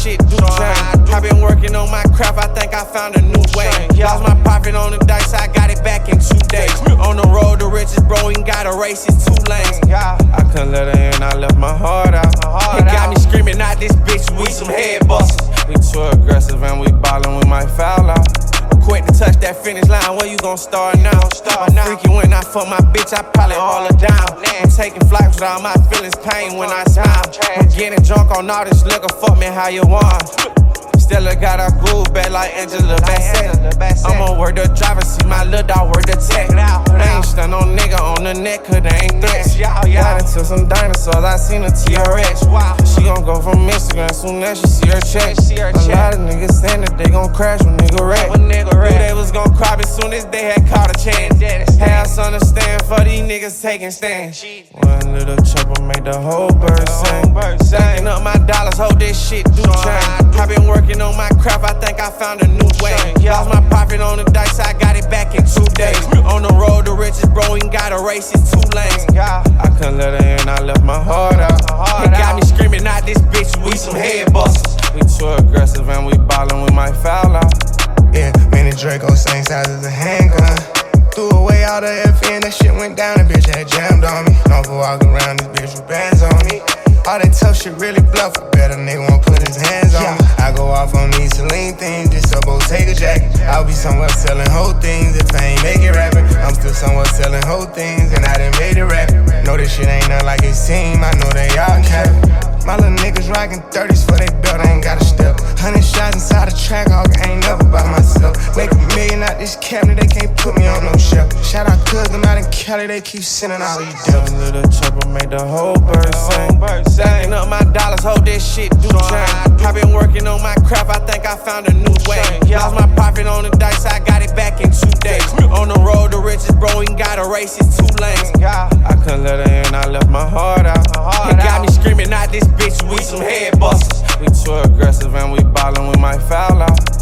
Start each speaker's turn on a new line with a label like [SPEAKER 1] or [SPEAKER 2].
[SPEAKER 1] shit do change. I been working on my craft, I think I found a new way. Lost my profit on the dice, I got it back in 2 days. On the road to riches, bro, ain't got a race, it's 2 lanes. I couldn't let her in, I left my heart out. It got me screaming out this bitch, we some head busters. We too aggressive and we ballin', we might foul out. Quick to touch that finish line, where you gon' start now? I'm freaky when I fuck my bitch, I probably haul her down. I'm taking flights with all my feelings, pain when I smile. I'm getting drunk on all this liquor, fuck me how you want. Stella got a groove back like Angela Bassett. I'ma work the driver, see my little dog work the tech. They ain't stun on nigga on the neck, cause they ain't threats. Got into some dinosaurs, I seen a TRX. She gon' go from Instagram soon as she see her check. A lot of niggas saying that they gon' crash when nigga wreck. Knew they was gon' cry as soon as they had caught a chance. Had us understand for these niggas taking stands. One little chopper made the whole bird sing. Stacking up my dollars, hope this shit do change. I been working on my craft, I think I found a new way. Lost my profit on the dice, I got it back in 2 days. On the road to riches, bro, ain't got a race, it's 2 lanes. I couldn't let her in, I left my heart out. It got me screaming out this bitch, we some head busters. We too aggressive and we ballin', we might foul out.
[SPEAKER 2] Yeah, many Draco, same size as a handgun. Threw away all the FN, that shit went down, the bitch had jammed on me. Known for walking around this bitch with bands on me. All that tough shit really bluff, I bet a nigga won't put his hands on me. I go off on these Celine things, just a Bottega jacket. I'll be somewhere selling whole things if I ain't make it rapping. I'm still somewhere selling whole things and I done made it rapping. Know this shit ain't nothing like it seem, I know they all capping. My little niggas rockin' 30s for they belt, I ain't got a step. 100 shots inside the track, hog, I ain't never by myself. Make $1 million out this cabinet, they can't put me on no shelf. Shout out cuz them out in Cali, they keep sending all these deals.
[SPEAKER 1] One little chopper made the whole bird sing. Stacking up my dollars, hope this shit do change. I been working on my craft, I think I found a new way. Lost my profit on the dice, I got it back in 2 days. On the road to riches, bro, ain't got a race, it's 2 lanes. I couldn't let her in, I left my heart out. It got me screaming out this bitch, we some head busters. We too aggressive and we ballin', we might foul out.